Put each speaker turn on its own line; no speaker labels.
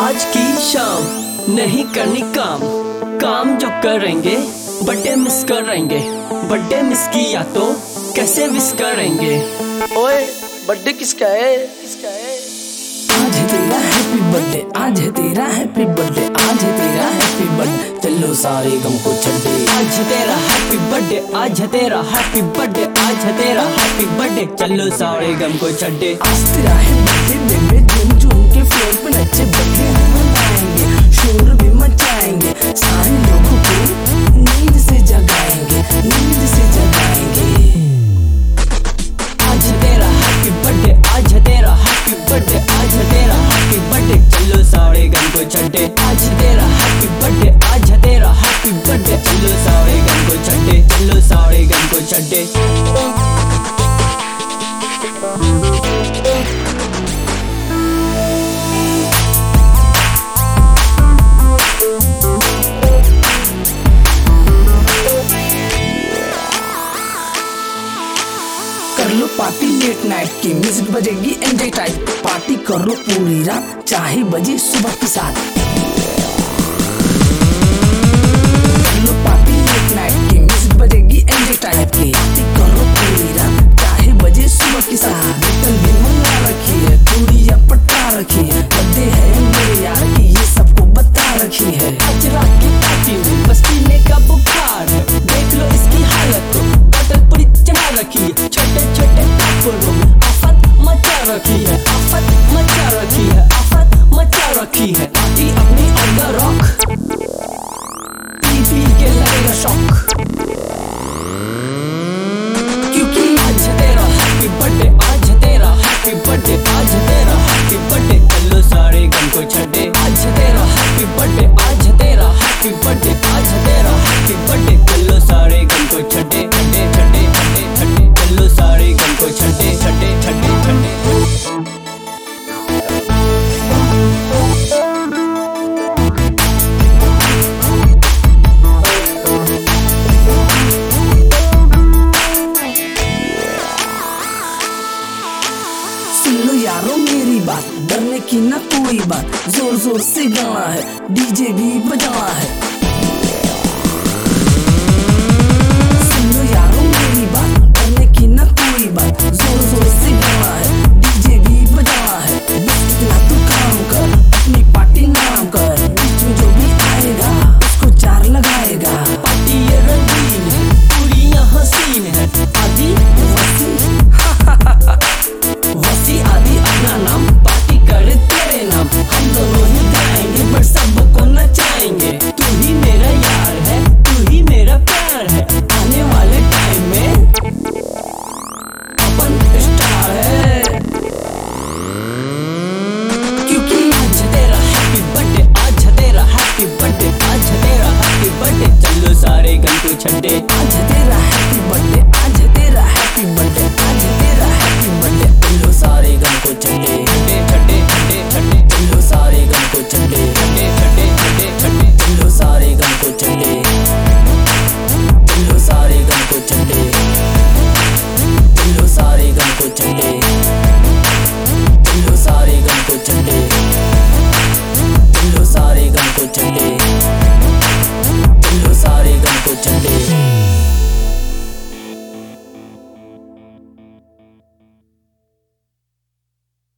आज की शाम नहीं करनी काम, काम जो करेंगे बर्थडे मिस करेंगे। बर्थडे मिस किया तो कैसे विश करेंगे।
ओए बर्थडे किसका है, किसका है?
आज है तेरा हैप्पी बर्थडे, आज है तेरा हैप्पी बर्थडे, आज है तेरा हैप्पी बर्थडे, चलो सारे गम को छड्डे।
आज है तेरा हैप्पी बर्थडे, आज है तेरा हैप्पी बर्थडे, आज है तेरा हैप्पी बर्थडे, चलो सारे गम को छड्डे।
आज तेरा है बर्थडे बेबे, झूम झूम के फ्लोर पे नच्चे बर्थडे हम मनाएंगे, शोर भी मचाएंगे, सारे लोगों को नींद से जगाएंगे, नींद से जगाएंगे।
आज है तेरा हैप्पी बर्थडे, आज है तेरा हैप्पी बर्थडे, आज है तेरा हैप्पी बर्थडे, चलो सारे गम को छड्डे। आज है तेरा हैप्पी बर्थडे, आज है तेरा हैप्पी बर्थडे, चलो सारे गम को छड्डे, चलो सारे गम को छड्डे।
कर लो पार्टी लेट नाइट की, म्यूजिक बजेगी एंजॉय टाइप, पार्टी कर लो पूरी रात चाहे बजे सुबह की 7। कर लो पार्टी लेट नाइट की, म्यूजिक बजेगी एंजॉय टाइप की, पार्टी कर लो पूरी रात चाहे बजे सुबह की 7। बोतल भी मंगा रखी है, चूड़िया पटा रखी है, बर्थडे है मेरे यार की ये सबको बता रखी है।
आज रात की पार्टी में बस पीने का बुखार है, देख लो इसकी हालत को, बोतल पूरी चढ़ा रखी है, छोटे छोटे टापुरों में आफत मचा रखी है, आफत मचा रखी है, आफत मचा रखी है। पार्टी अपनी ऑन द रॉक, पी पी के लगेगा शॉक, क्योंकि आज है तेरा हैप्पी बर्थडे, आज है तेरा हैप्पी बर्थडे, आज है तेरा हैप्पी बर्थडे, चलो सारे गम को छड्डे। आज है तेरा हैप्पी बर्थडे, आज है तेरा हैप्पी बर्थडे, आज है तेरा हैप्पी बर्थडे, चलो सारे गम को छड्डे, छड्डे छड्डे छड्डे छड्डे, चलो सारे गम को छड्डे, छड्डे छड्डे छड्डे।
सुन लो यारों मेरी बात, डरने की ना कोई बात, जोर जोर से गाना है, डीजे भी बजाना है।